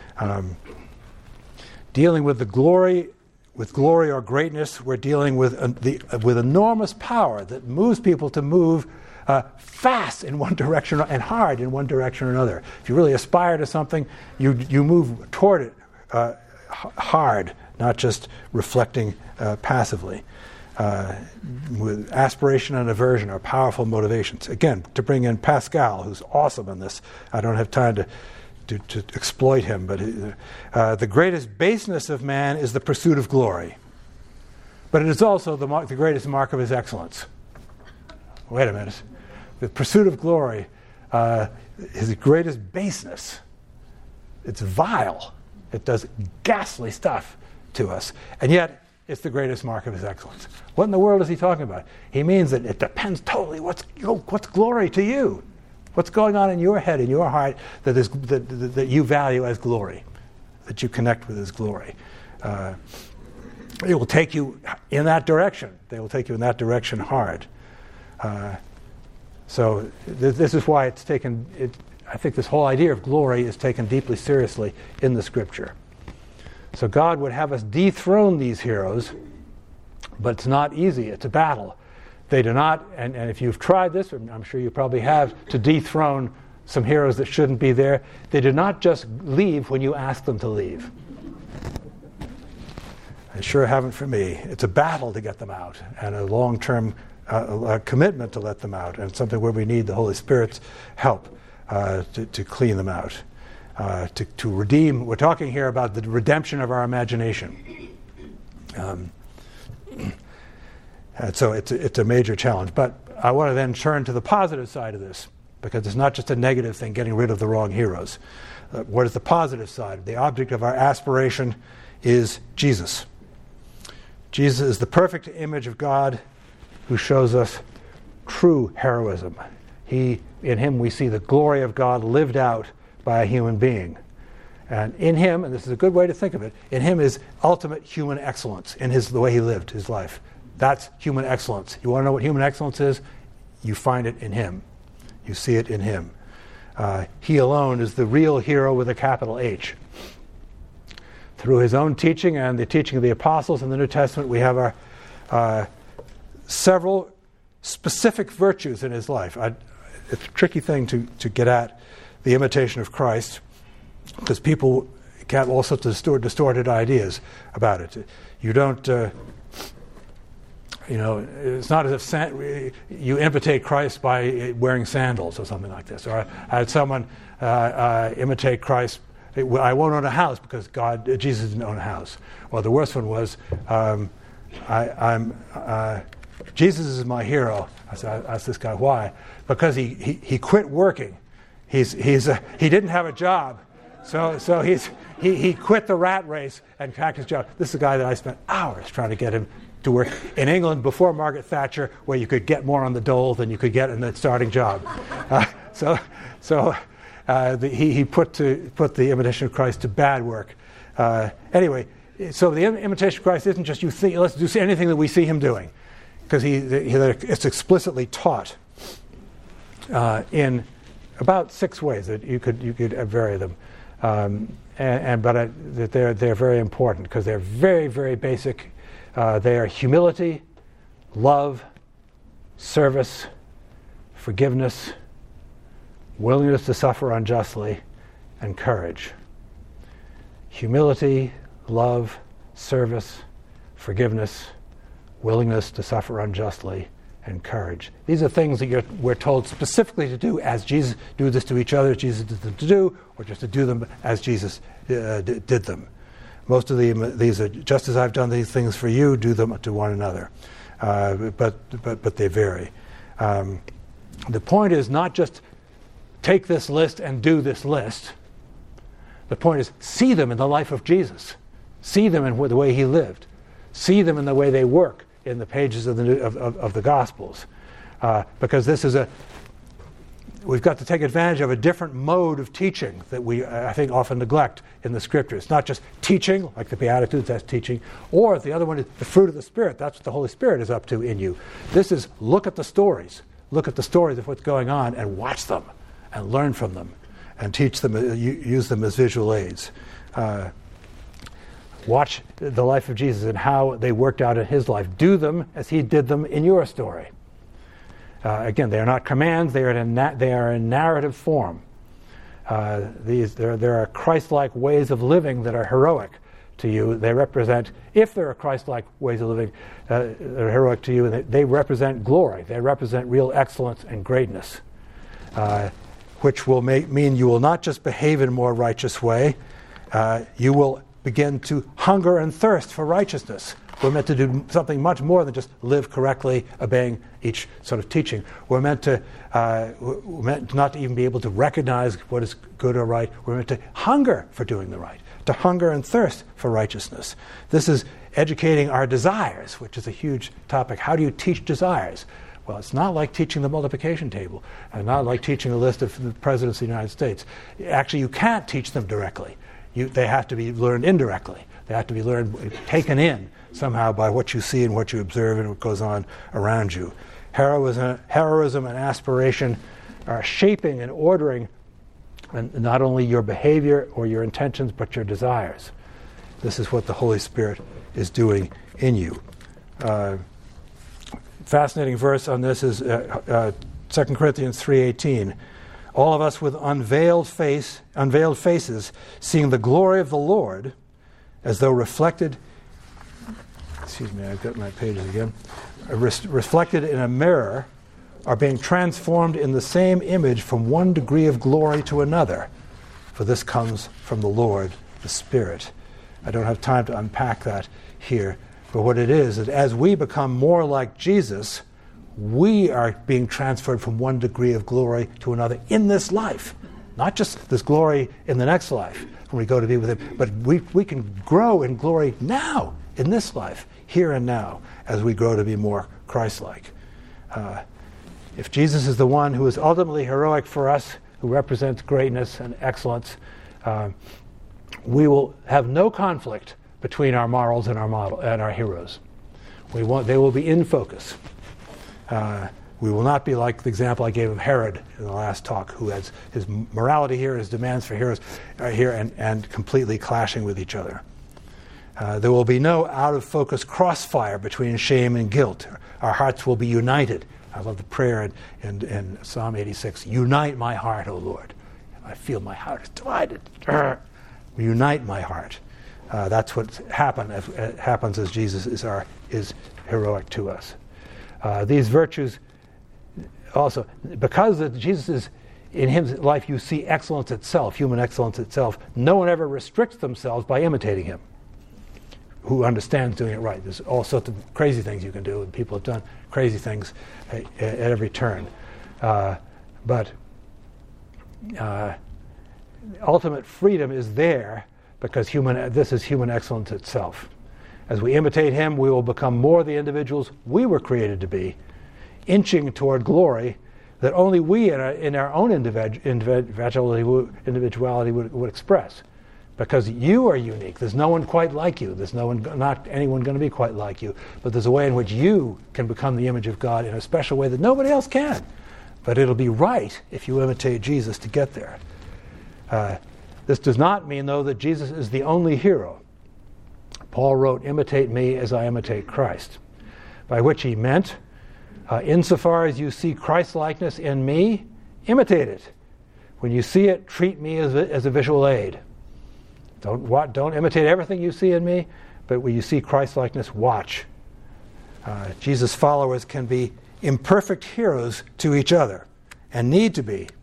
Dealing with glory or greatness, we're dealing with enormous power that moves people to move fast in one direction and hard in one direction or another. If you really aspire to something, you move toward it hard, not just reflecting passively. With aspiration and aversion are powerful motivations. Again, to bring in Pascal, who's awesome in this. I don't have time to exploit him, but the greatest baseness of man is the pursuit of glory. But it is also the greatest mark of his excellence. Wait a minute. The pursuit of glory is the greatest baseness. It's vile. It does ghastly stuff to us. And yet, it's the greatest mark of his excellence. What in the world is he talking about? He means that it depends totally what's glory to you. What's going on in your head, in your heart, that you value as glory, that you connect with as glory. It will take you in that direction. They will take you in that direction hard. So this is why it's taken. I think this whole idea of glory is taken deeply seriously in the Scripture. So God would have us dethrone these heroes, but it's not easy. It's a battle. They do not, and if you've tried this, I'm sure you probably have, to dethrone some heroes that shouldn't be there, they do not just leave when you ask them to leave. They sure haven't for me. It's a battle to get them out, and a long-term commitment to let them out, and something where we need the Holy Spirit's help to clean them out, to redeem. We're talking here about the redemption of our imagination. And so it's a major challenge. But I want to then turn to the positive side of this, because it's not just a negative thing, getting rid of the wrong heroes. What is the positive side? The object of our aspiration is Jesus. Jesus is the perfect image of God who shows us true heroism. In him we see the glory of God lived out by a human being. And in him, and this is a good way to think of it, in him is ultimate human excellence, in the way he lived his life. That's human excellence. You want to know what human excellence is? You find it in him. You see it in him. He alone is the real hero with a capital H. Through his own teaching and the teaching of the apostles in the New Testament, we have our several specific virtues in his life. It's a tricky thing to get at, the imitation of Christ, because people get all sorts of distorted ideas about it. You don't... it's not as if you imitate Christ by wearing sandals or something like this. Or I had someone imitate Christ. I won't own a house because Jesus didn't own a house. Well, the worst one was, Jesus is my hero. I asked this guy why. Because he quit working. He didn't have a job, so he quit the rat race and cracked his job. This is a guy that I spent hours trying to get him to work in England before Margaret Thatcher, where you could get more on the dole than you could get in the starting job. He put the imitation of Christ to bad work. Anyway, so the imitation of Christ isn't just let's do anything that we see him doing, because it's explicitly taught in about 6 ways that you could vary them, but they're very important because they're very, very basic. They are humility, love, service, forgiveness, willingness to suffer unjustly, and courage. Humility, love, service, forgiveness, willingness to suffer unjustly, and courage. These are things that we're told specifically to do as Jesus, do this to each other as Jesus did them to do, or just to do them as Jesus did them. Most of these are, just as I've done these things for you, do them to one another. But they vary. The point is not just take this list and do this list. The point is see them in the life of Jesus. See them in the way he lived. See them in the way they work in the pages of the Gospels. Because we've got to take advantage of a different mode of teaching that we, I think, often neglect in the Scriptures. It's not just teaching, like the Beatitudes, that's teaching, or the other one is the fruit of the Spirit. That's what the Holy Spirit is up to in you. This is look at the stories. Look at the stories of what's going on and watch them and learn from them and teach them, use them as visual aids. Watch the life of Jesus and how they worked out in his life. Do them as he did them in your story. Again, they are not commands; they are in narrative form. There are Christ-like ways of living that are heroic to you. They represent, if there are Christ-like ways of living that are heroic to you, they represent glory. They represent real excellence and greatness, which will mean you will not just behave in a more righteous way. You will begin to hunger and thirst for righteousness. We're meant to do something much more than just live correctly, obeying each sort of teaching. We're meant not to even be able to recognize what is good or right. We're meant to hunger for doing the right, to hunger and thirst for righteousness. This is educating our desires, which is a huge topic. How do you teach desires? Well, it's not like teaching the multiplication table, and not like teaching a list of the presidents of the United States. Actually, you can't teach them directly. They have to be learned indirectly. They have to be learned, taken in somehow by what you see and what you observe and what goes on around you. Heroism and aspiration are shaping and ordering and not only your behavior or your intentions, but your desires. This is what the Holy Spirit is doing in you. Fascinating verse on this is 2 Corinthians 3:18. All of us with unveiled faces, seeing the glory of the Lord, as though reflected. Excuse me, I've got my pages again. Reflected in a mirror, are being transformed in the same image from one degree of glory to another. For this comes from the Lord, the Spirit. I don't have time to unpack that here. But what it is that as we become more like Jesus, we are being transferred from one degree of glory to another in this life. Not just this glory in the next life when we go to be with Him, but we can grow in glory now, in this life, here and now, as we grow to be more Christ-like. If Jesus is the one who is ultimately heroic for us, who represents greatness and excellence, we will have no conflict between our morals and our model and our heroes. They will be in focus. We will not be like the example I gave of Herod in the last talk, who has his morality here, his demands for heroes are here, and completely clashing with each other. There will be no out-of-focus crossfire between shame and guilt. Our hearts will be united. I love the prayer in Psalm 86, "Unite my heart, O Lord." I feel my heart is divided. Unite my heart. That's what happens as Jesus is heroic to us. These virtues also, because Jesus is in His life, you see excellence itself, human excellence itself. No one ever restricts themselves by imitating Him, who understands doing it right. There's all sorts of crazy things you can do, and people have done crazy things at every turn. But ultimate freedom is there because this is human excellence itself. As we imitate Him, we will become more the individuals we were created to be, inching toward glory that only we in our own individuality would express. Because you are unique. There's no one quite like you. There's not anyone going to be quite like you. But there's a way in which you can become the image of God in a special way that nobody else can. But it'll be right if you imitate Jesus to get there. This does not mean, though, that Jesus is the only hero. Paul wrote, "Imitate me as I imitate Christ," by which he meant, insofar as you see Christ-likeness in me, imitate it. When you see it, treat me as a visual aid. Don't imitate everything you see in me, but when you see Christ-likeness, watch. Jesus' followers can be imperfect heroes to each other, and need to be.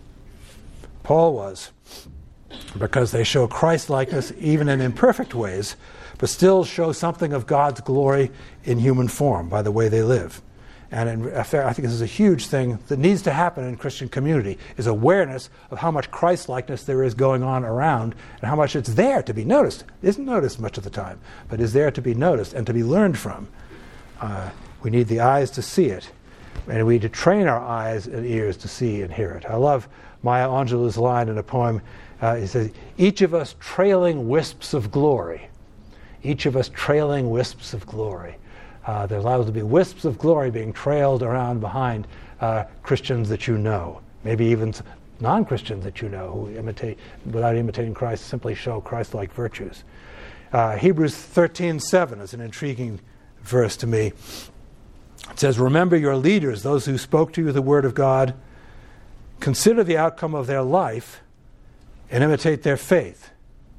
Paul was, because they show Christ-likeness even in imperfect ways, but still show something of God's glory in human form by the way they live. And I think this is a huge thing that needs to happen in Christian community, is awareness of how much Christ-likeness there is going on around and how much it's there to be noticed. It isn't noticed much of the time, but is there to be noticed and to be learned from. We need the eyes to see it, and we need to train our eyes and ears to see and hear it. I love Maya Angelou's line in a poem. He says, "Each of us trailing wisps of glory." Each of us trailing wisps of glory. There's liable to be wisps of glory being trailed around behind Christians that you know, maybe even non-Christians that you know who imitate, without imitating Christ, simply show Christ-like virtues. Hebrews 13:7 is an intriguing verse to me. It says, "Remember your leaders, those who spoke to you the word of God. Consider the outcome of their life and imitate their faith."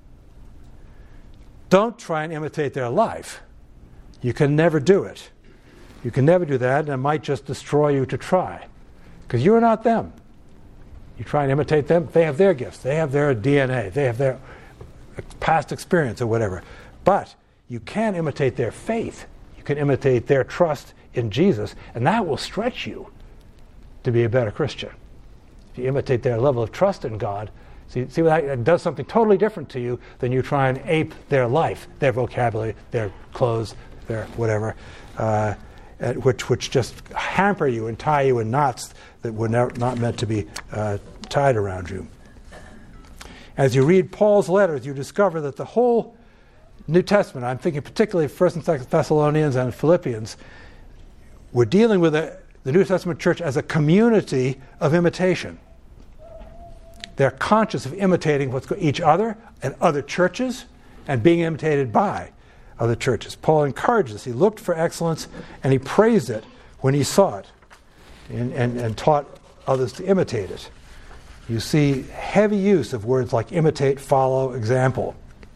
Don't try and imitate their life. You can never do it. You can never do that, and it might just destroy you to try. Because you're not them. You try and imitate them, they have their gifts, they have their DNA, they have their past experience or whatever. But you can imitate their faith. You can imitate their trust in Jesus, and that will stretch you to be a better Christian. If you imitate their level of trust in God, See that does something totally different to you than you try and ape their life, their vocabulary, their clothes, their whatever, which just hamper you and tie you in knots that were not meant to be tied around you. As you read Paul's letters, you discover that the whole New Testament, I'm thinking particularly of 1st and 2nd Thessalonians and Philippians, we're dealing with the New Testament church as a community of imitation. They're conscious of imitating each other and other churches and being imitated by other churches. Paul encouraged this. He looked for excellence and he praised it when he saw it and taught others to imitate it. You see heavy use of words like imitate, follow, example.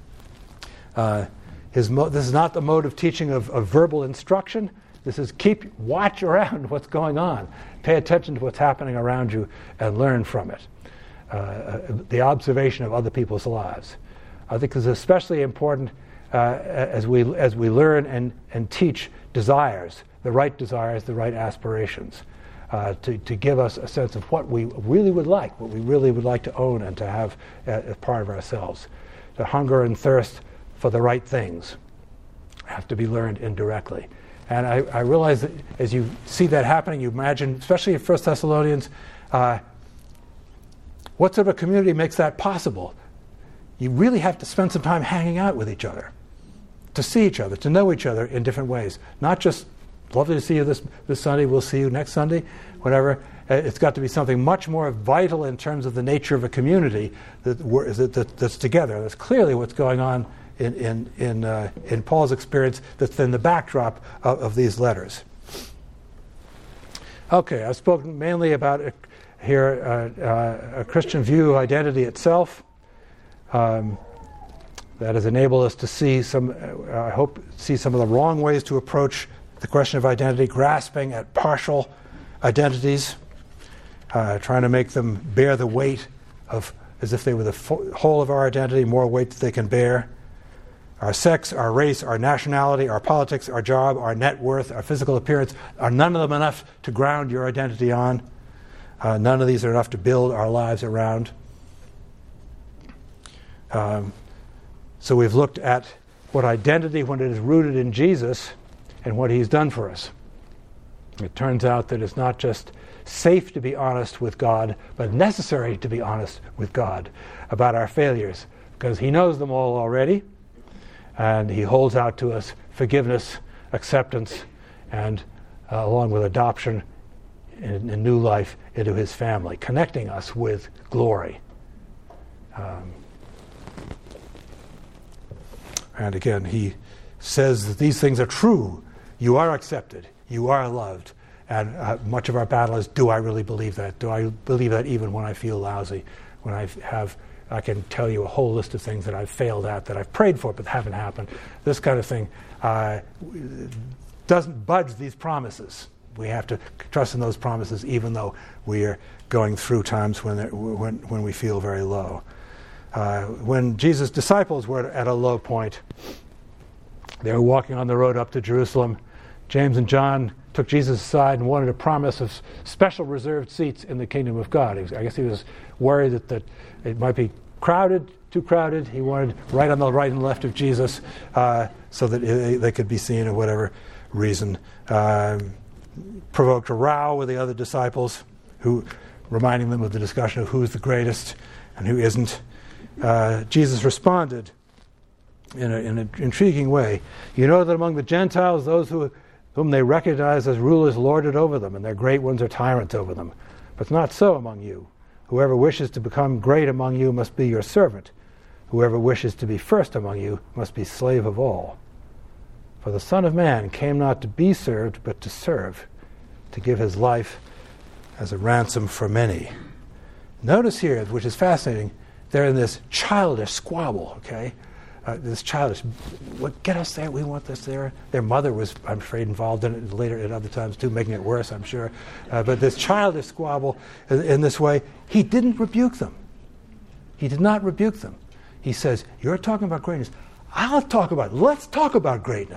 This is not the mode of teaching of verbal instruction. This is watch around what's going on. Pay attention to what's happening around you and learn from it. The observation of other people's lives. I think this is especially important as we learn and teach desires, the right aspirations, to give us a sense of what we really would like to own and to have as part of ourselves. The hunger and thirst for the right things have to be learned indirectly. And I realize that as you see that happening, you imagine, especially in 1 Thessalonians, what sort of a community makes that possible? You really have to spend some time hanging out with each other, to see each other, to know each other in different ways. Not just, lovely to see you this Sunday, we'll see you next Sunday, whatever. It's got to be something much more vital in terms of the nature of a community that's together. That's clearly what's going on in Paul's experience that's in the backdrop of these letters. Okay, I've spoken mainly about a Christian view of identity itself that has enabled us to see some of the wrong ways to approach the question of identity, grasping at partial identities, trying to make them bear the weight of as if they were the whole of our identity, more weight than they can bear. Our sex, our race, our nationality, our politics, our job, our net worth, our physical appearance, are none of them enough to ground your identity on. None of these are enough to build our lives around. So we've looked at what identity, when it is rooted in Jesus and what he's done for us. It turns out that it's not just safe to be honest with God, but necessary to be honest with God about our failures, because he knows them all already, and he holds out to us forgiveness, acceptance, and along with adoption in new life into his family, connecting us with glory. And again, he says that these things are true. You are accepted. You are loved. And much of our battle is, do I really believe that? Do I believe that even when I feel lousy? When I can tell you a whole list of things that I've failed at, that I've prayed for but haven't happened. This kind of thing doesn't budge these promises. We have to trust in those promises even though we are going through times when we feel very low. When Jesus' disciples were at a low point, they were walking on the road up to Jerusalem. James and John took Jesus aside and wanted a promise of special reserved seats in the kingdom of God. I guess he was worried that it might be too crowded. He wanted right on the right and left of Jesus so that they could be seen or whatever reason. Provoked a row with the other disciples, who reminding them of the discussion of who's the greatest and who isn't. Jesus responded in an intriguing way. You know that among the Gentiles, those whom they recognize as rulers lord it over them, and their great ones are tyrants over them. But it's not so among you. Whoever wishes to become great among you must be your servant. Whoever wishes to be first among you must be slave of all. For the Son of Man came not to be served, but to serve, to give his life as a ransom for many. Notice here, which is fascinating, they're in this childish squabble, okay? This childish, get us there, we want this there. Their mother was, I'm afraid, involved in it later at other times too, making it worse, I'm sure. But this childish squabble in this way, he didn't rebuke them. He did not rebuke them. He says, you're talking about greatness. Let's talk about greatness.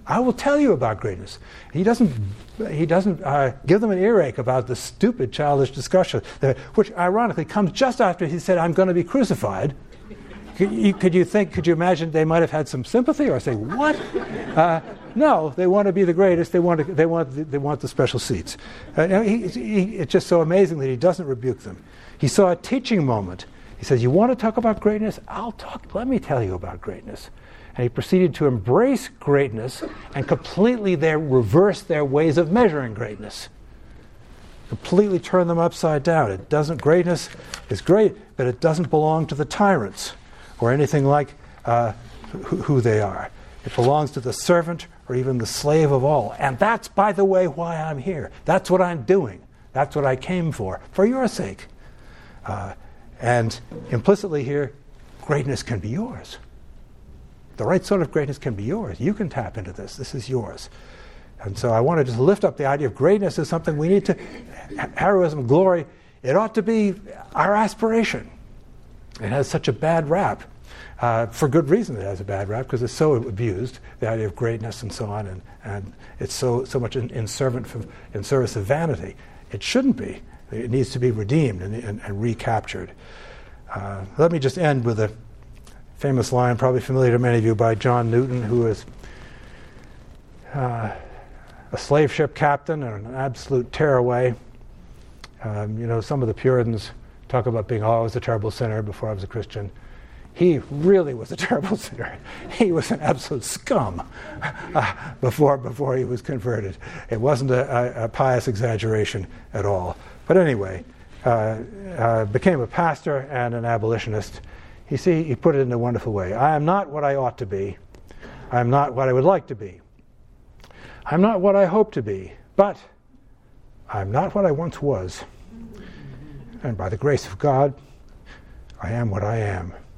I will tell you about greatness. He doesn't give them an earache about the stupid, childish discussion, which ironically comes just after he said, I'm going to be crucified. Could you imagine they might have had some sympathy or say, what? No, they want to be the greatest. They want the special seats. It's just so amazing that he doesn't rebuke them. He saw a teaching moment. He says, you want to talk about greatness? Let me tell you about greatness. And he proceeded to embrace greatness and completely reverse their ways of measuring greatness. Completely turn them upside down. Greatness is great, but it doesn't belong to the tyrants or anything like who they are. It belongs to the servant or even the slave of all. And that's, by the way, why I'm here. That's what I'm doing. That's what I came for your sake. And implicitly here, greatness can be yours. The right sort of greatness can be yours. You can tap into this. This is yours. And so I want to just lift up the idea of greatness as something we need to, heroism, glory, it ought to be our aspiration. It has such a bad rap. For good reason it has a bad rap, because it's so abused, the idea of greatness and so on, and it's so much in service of vanity. It shouldn't be. It needs to be redeemed and recaptured. Let me just end with a famous line, probably familiar to many of you, by John Newton, who is a slave ship captain and an absolute tearaway. Some of the Puritans talk about being, I was a terrible sinner before I was a Christian. He really was a terrible sinner. He was an absolute scum before he was converted. It wasn't a pious exaggeration at all. But anyway, became a pastor and an abolitionist. He put it in a wonderful way. I am not what I ought to be. I am not what I would like to be. I'm not what I hope to be. But I'm not what I once was. And by the grace of God, I am what I am.